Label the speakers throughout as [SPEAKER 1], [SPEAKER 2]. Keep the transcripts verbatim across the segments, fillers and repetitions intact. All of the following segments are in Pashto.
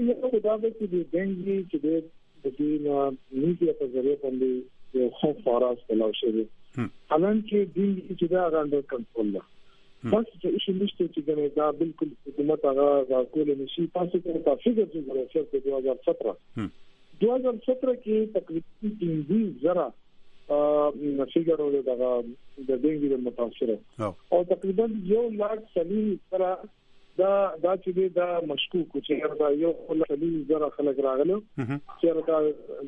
[SPEAKER 1] یو دا د دنګي چې د د میډیا په ذریعہ باندې یو خو فارس تلاو شوی حالان کې دنګي چې دا راندو کنټرول ده بس چې شي نشته چې ګنې دا بالکل حکومت هغه کول نشي تاسو ته تاسو چې ګورئ چې دوه هزار سत्रह دوه هزار سत्रह کې تقریبا پنځه زره ا فیګر ولې دا د دنګي د متاثر او تقریبا یو لاک سلیم سره دا دا چې دا مشکوک چې دا یو سلیم زره خلک راغلو چې دا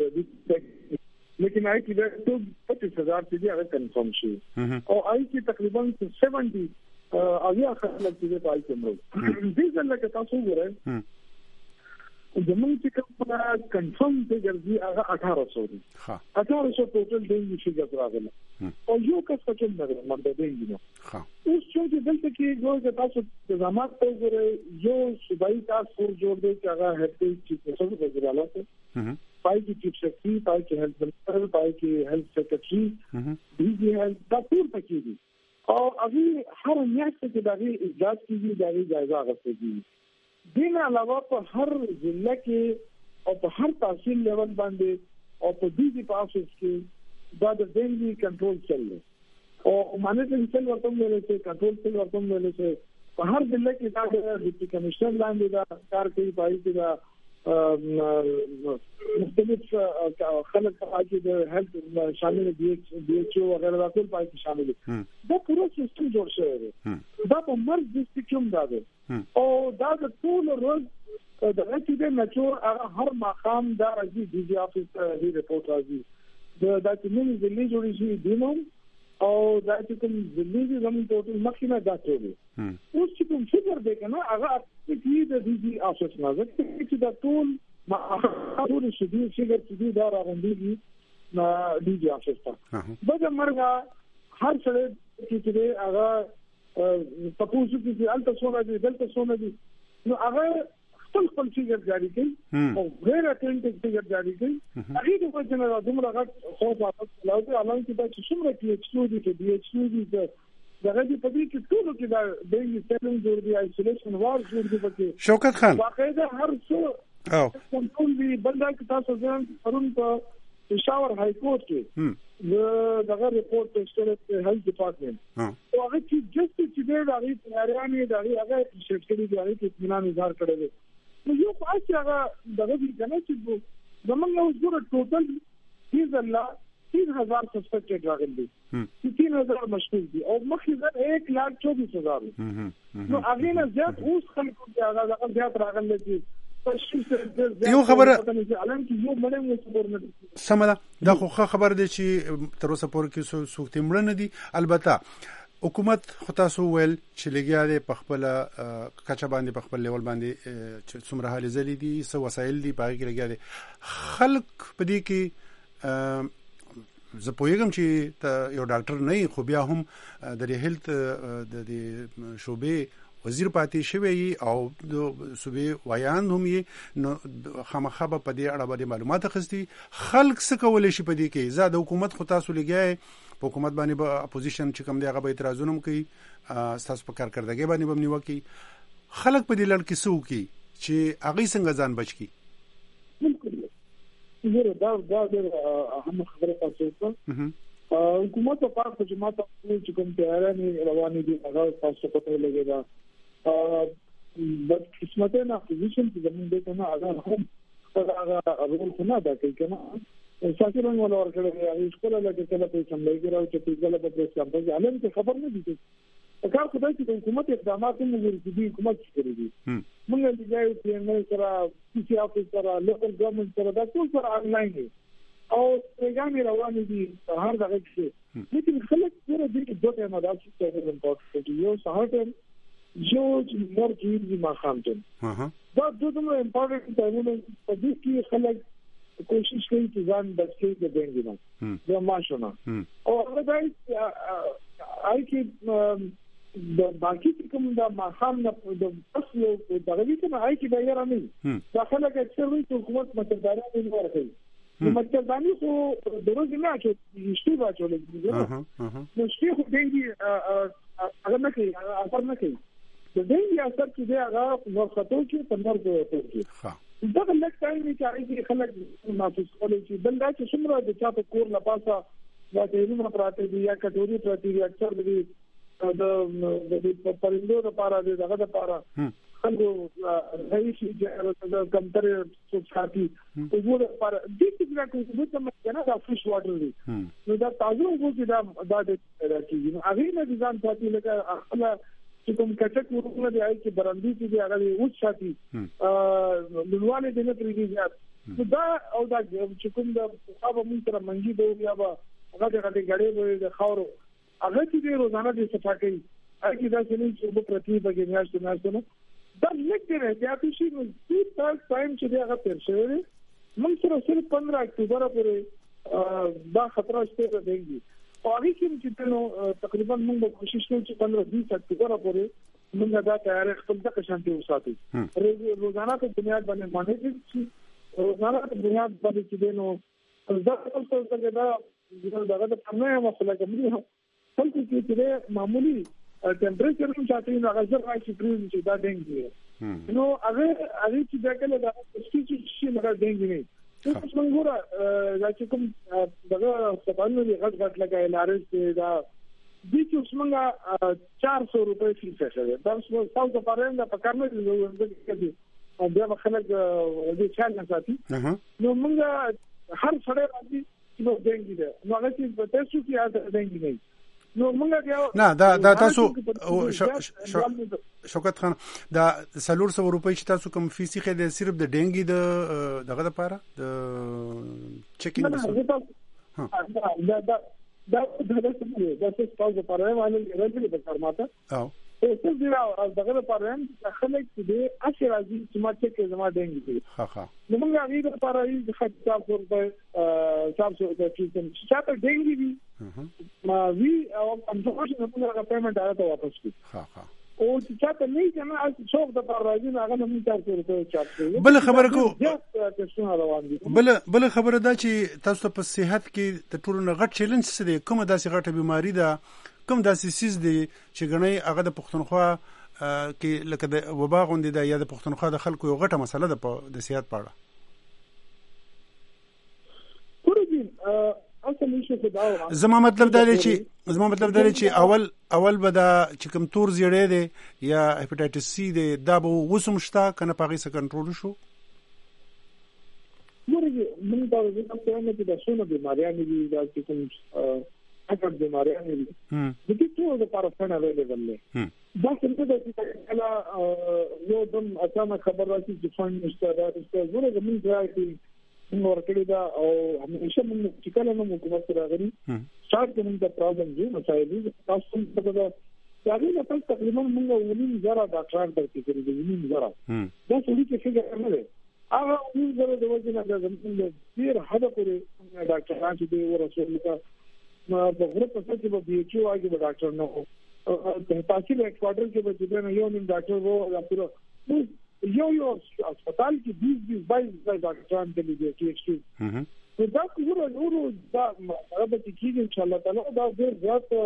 [SPEAKER 1] لیکن آئی کی تو پچیس ہزار سے زیادہ کنفرم شی اور آئی کی تقریباً سیونٹی اویا خلک چې پای کومو دې ځل کې تاسو وګورئ زمون چې کومه کنفرم ته ګرځي هغه اٹھارہ سو دي ها اٹھارہ سو ټوټل دی چې ګرځراغله او یو کس څه نه مرده دی نو ها اوس چې دلته کې یو تاسو د زمات ته وګورئ یو صوبایي تاسو فور جوړ دی چې هغه هټي چې څه وګورئ ته پای کې چیف سیکرټری پای کې هیلث منسٹر پای کې هیلث سیکرټری دی دی هیلث دا ټول پکې دي او ابي هر میاشت کې دغه اجازه کیږي دغه جایزه غوښتي دین علاوه په هر ضلع کې او په هر تحصیل لیول باندې او په دې پاسس کې دا د دنګي کنټرول چلل او مانیټرینګ سیل ورته ویل چې کنټرول سیل ورته ویل چې په هر ضلع کې دا د ډیپټي کمشنر لاندې دا کار کوي پای کې دا مختلف خلق پاکی د هیلث شامل دي ډي ایچ او وغیرہ ټول پاکی شامل دي دا پورا سیستم جوړ شوی دی دا په مرز ډیسټریکټ دا دی او دا د ټول روز د هڅې د نچور هر مقام دا راځي ډي جی افیس دی رپورټ راځي د دا چې موږ د لیجوري شي دینو او دا چې کوم د لیجوري زموږ ټول مخینه دا ټول اوس چې کوم فکر دی کنه هغه چې د دې دي افسوس نه ده چې دا ټول ما ټول شي دي چې د دا راغندي نه دي دي افسوس ته دا مرګه هر څه چې هغه تاسو چې الته سونه دي دلته سونه دي نو هغه خپل خپل فکر جاری کوي او غیر اتنټیک فکر جاری کوي هغه د وجنه دومره غټ خو په لاوته علامه کې دا چې څومره کې ایچ دي کې دی ایچ دي دا غږی په دې کې ټول کې دا د سیلینګ جوړ دی آیسولیشن وار جوړ دی پکې
[SPEAKER 2] شوکت خان
[SPEAKER 1] باقاعده هر څه او ټول دی بلدا کې تاسو ځان پرون په پېښور های کورټ کې د دغه ریپورت تشکیل هیلث ډپارټمنټ او هغه چې جست چې دی دا غي تیاریانه دا هغه شکل دی هغه کې اطمینان اظهار کړی دی نو یو خاص هغه دغه دی کنه چې زمونږ یو ډېر ټوټل هیڅ الله तीन हजार सस्पेक्टेड रागल दी तीन हजार मशकूक दी और मखिजर एक लाख चौबीस हजार तो आगे ना ज्यादा उस खल्क के आगाज अगर ज्यादा रागल लेती
[SPEAKER 2] یو خبره
[SPEAKER 1] سمه
[SPEAKER 2] دا خو خبر دی چې تر اوسه پورې کې سوکت مړ نه دي البته حکومت خو تاسو ویل چې لګیا دی په خپل کچا باندې په خپل لیول باندې چې څومره حال زلي دي سو وسایل دي باغ کې لګیا دي خلک په دې کې زه پوهیږم چې یو ډاکټر نه خو بیا هم د هیلث د شوبې وزیر پاتې شوی او د صوبې وایان هم یې نو خامخا په دې اړه باندې معلومات اخستي خلک څه کولای شي په دې کې زاد حکومت خو تاسو لګیای په حکومت باندې به اپوزیشن چې کوم دی هغه به اعتراضونه کوي تاسو په کارکردګي باندې به نیو کوي خلک په دې لړ کې څه کوي چې هغه څنګه ځان بچ کی
[SPEAKER 1] زه دا دا هم خبره تاسو ته حکومت په پاره چې ماته چې کوم تیارانه روانې دي هغه تاسو پته لګی دا بس قسمت نه پوزیشن چې زموږ د کنه هغه هم هغه رول خو نه دا کوي کنه ساکر رنګ ولا ورکړي هغه سکول له کې کله په سملای راو چې په ځله په پریس کمپاس علم ته خبر نه دي کار خدای چې حکومت اقدامات هم وګوري دي حکومت کوي دي موږ د ځای په نه سره پی سی افیس سره لوکل ګورنمنت سره دا ټول سره انلاین دي او څنګه روان دي هر دغه کې لیکن خلک سره دې دوه مدار څه ته امپورټ کوي یو سهار جو مور کیږي ما خامتن دا دوه امپورټنت ټایمونه په دې کې خلک کوشش کوي چې ځان بچي د دنګ نه دا ماشونه او هغه دای آی کې د باقي کوم دا مخام نه د اصل دغه کې نه آی کې دا یې رامي دا خلک اکثر وي چې حکومت متداران نه ورکوي نو متداران خو دروغ نه چې شتي واچول دي نو شتي خو دنګي هغه نه کوي اثر نه کوي د دې اثر چې دی هغه ورخطو کې په نور کې ها دا لکه څنګه چې هغه خلک محسوس کوي چې بل دا چې څومره د چا په کور لپاسه دا ټیرونه پراته دي یا کټوري پراته دي اکثر دي د د پرندو لپاره دغه لپاره څنګه هي چې د کمپیوټر سوچاتي وګوره لپاره د دې څنګه کوم څه مکنه دا فریش واټر دي نو دا تاسو وګورئ دا دا د راځي هغه نه ځان ساتي لکه خپل چې کوم کټک ورونه دی چې برندې چې هغه اوس ساتي ا لوړواله د نه پریږي دا او دا چې کوم د صاحب مون تر منګي دی یا هغه د غړي غړي د خاورو هغه چې روزانه د صفاکي هغه دا چې په پرتی بګی میاشت میاشت نه دا لیکته راځي چې نو څه تاسو ټایم چې هغه تر شوی موږ سره صرف پندرہ اکتوبر پورې دا خطر شته دی او هغه چې نو تقریبا موږ کوشش کوو چې پندرہ بیس اکتوبر پورې موږ دا تیار خپل د شانتي وساتو روزانه په بنیاد باندې باندې چې روزانه په بنیاد باندې چې نو دا څه څه دا دغه د پرمه مسله کوي څنګه چې چې معمولی ټمپریچر هم چاته نه غزر راځي چې دا ډنګي نو هغه هغه چې دا کله دا چې شي نه ډنګي نه څه څنګه را چې کوم دغه سپانو دی غټ غټ لګای لارې دا د چې څنګه چار سو روپے فیس شوی دا څو تاسو پرېند په کارنه دي او بیا خلک دې چل نه ساتي نو موږ هر سره راځي چې ډنګي ده نو هغه چې په تاسو کې اته ډنګي نه نو موږ
[SPEAKER 2] نه دا دا تاسو شوکت خان دا سلور سو روپۍ چې تاسو کوم فیسي خې د صرف د ډنګي د دغه لپاره د چیکینګ
[SPEAKER 1] ها دا دا دا دا څه دا څه تاسو لپاره باندې راځي د کارماته او څه دی راو دغه لپاره هم خلک دې اصل راځي چې ما چې زما ډنګي دي
[SPEAKER 2] ها ها
[SPEAKER 1] نو موږ هغه لپاره یې خطا ورته تاسو ته چې چې ته ډنګي دي ما وی او انفورمېشن په هغه پیمنٹ راته واپس کړي
[SPEAKER 2] ها ها
[SPEAKER 1] او چې ته نه کنه از څوک د پر راځي هغه نه موږ تاسو ورته چاپ
[SPEAKER 2] بل خبره کو بل بل خبره دا چې تاسو په صحت کې د ټولو نه غټ چیلنج څه دی کومه داسې غټه بیماری ده کوم داسې سیز دی چې غنۍ هغه د پښتونخوا کې لکه د وبا غوندې ده یا د پښتونخوا د خلکو یو غټه مسله ده په د صحت په اړه زما مطلب دا دی چې زما مطلب دا دی چې اول اول به دا چې کوم تور زیړې دی یا هپاتایټس سی دی دا به وسم شته کنه پاغي سره کنټرول شو
[SPEAKER 1] ورګي موږ دا زموږ په د شنو بیماریانو دي دا چې کوم اګر بیماریانو دي د دې ټول د پارافن اویلیبل دي دا څنګه د چې کله یو دم اچانک خبر راځي چې فند نشته دا څه ورګي موږ راځي نور کړی دا او همیشه موږ چې کله نو حکومت راغلي شاید کوم د پرابلم دی مسایل دي تاسو څه دا هغه نه پس تقریبا موږ ولین زرا ډاکټر درته کړی دي ولین زرا دا څه چې څنګه نه دی هغه ولین زرا د وجه نه د زموږ ډیر حدا پورې ډاکټران چې دی ورسول کا ما په غره په څه کې به بي ایچ او هغه ډاکټر نه او په تاسو له کوارټر کې به چې نه یو نیم ډاکټر وو یا پورا یو یو هسپتال کې بیس بیس بایس ډاکټران دي چې ایکسټری نو دا کومه نورو دا هغه چې کېږي ان شاء الله تعالی دا ډېر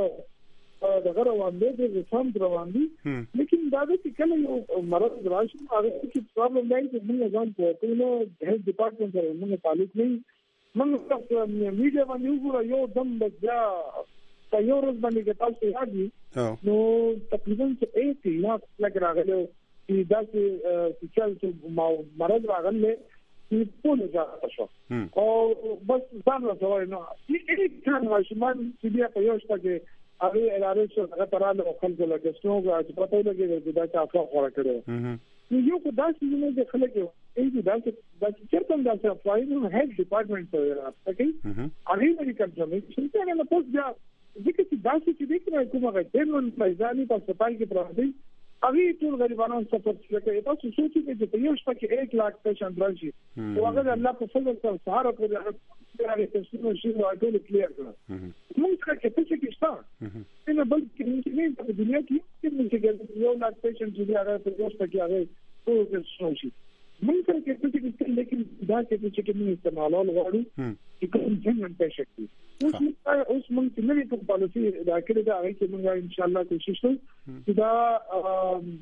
[SPEAKER 1] زیات د غره باندې د فهم روان دي لیکن دا چې کله یو مرض راشي هغه کې پرابلم دی چې موږ ځان په نو هیلث ډپارټمنټ سره موږ تعلق نه موږ په میډیا باندې وګورو یو دم بیا په یو ورځ باندې تاسو یادي نو تقریبا eight lakh لګ راغلو چې دا چې چې مرض راغلی چې ټول ځای شو او بس ځان راځوي نو هیڅ څنګه ماشومان چې بیا په یو شته کې هغه ادارې څخه هغه تراله خلک له ګستونګه چې پته لګي چې دا څه خبره کړو نو یو کو دا چې نه د خلک یو دا چې دا چې چرته دا چې فایل هیلث ډپارټمنټ ته راځي هغه میډیکل کمپنی چې نه پوس بیا ځکه چې دا چې دې کومه کومه ټیمون پایځاني په سپایل کې پراته هغه ټول غریبانو سپورټ کوي تاسو سوچئ چې په یو شپه کې ایک لاکھ پیشنټ راشي او هغه الله په فضل سره سهار کوي هغه تاسو شي نو ټول کلیر کړه موږ څنګه چې څه کیسه نه بل کې نه په دنیا کې چې یو لاکھ پیشنټ چې هغه په یو شپه کې هغه ټول څه شي موږ څنګه چې څه لیکن دا چې چې موږ استعمالول غواړو چې کوم څنګه پیښ شي اوس موږ چې نوې کوم پالیسي دا کړې ده هغه چې موږ ان شاء الله کوشش کوو چې دا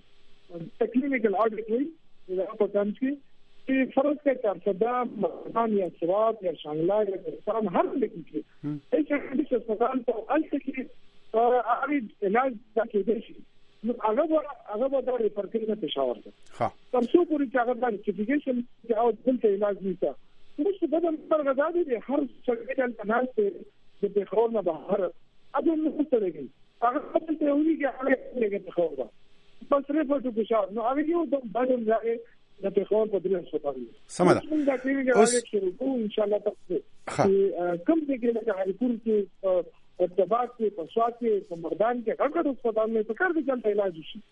[SPEAKER 1] ټیکنیکل اډیټ وي دا په تاسو کې چې فرض کې تر صدا مکان یا سواد یا شانګلا یا انسان هر لیکن کې هیڅ څه هسپتال ته الته کې هغه علاج دا کې شي نو هغه هغه دا ریفر کوي نه پېښور ته ها تر څو پورې چې هغه د سرټیفیکیشن چې او دلته علاج نشته نو څه بدل مرغه دي هر څه کې تناسب د پېښور نه بهر اته نو څه لګي هغه څه ته ویږي هغه لګي پېښور بس ریفر ټو پېښور نو هغه یو د بدل ځای د پېښور په درې هسپتال
[SPEAKER 2] سمه ده
[SPEAKER 1] دا کېږي هغه شروع ان شاء الله تاسو کوم ځای کې د هریپور کې ارتباط کې په سواد کې په مردان کې هغه هسپتال نه پکار دي چې علاج شي